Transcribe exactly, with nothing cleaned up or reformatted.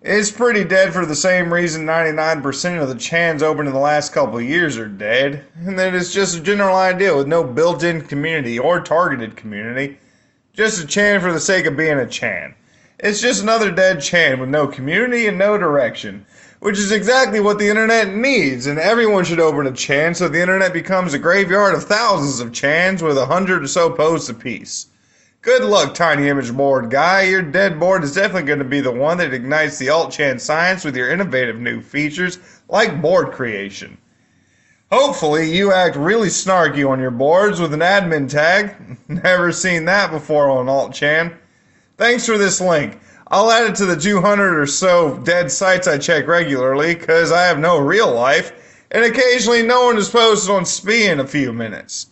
It's pretty dead for the same reason ninety-nine percent of the chans open in the last couple of years are dead, and that it's just a general idea with no built-in community or targeted community. Just a chan for the sake of being a chan. It's just another dead chan with no community and no direction, which is exactly what the internet needs, and everyone should open a chan so the internet becomes a graveyard of thousands of chans with a hundred or so posts apiece. Good luck, Tiny Image Board guy. Your dead board is definitely going to be the one that ignites the alt-chan science with your innovative new features like board creation. Hopefully, you act really snarky on your boards with an admin tag. Never seen that before on alt-chan. Thanks for this link. I'll add it to the two hundred or so dead sites I check regularly, because I have no real life, and occasionally no one is posted on S P in a few minutes.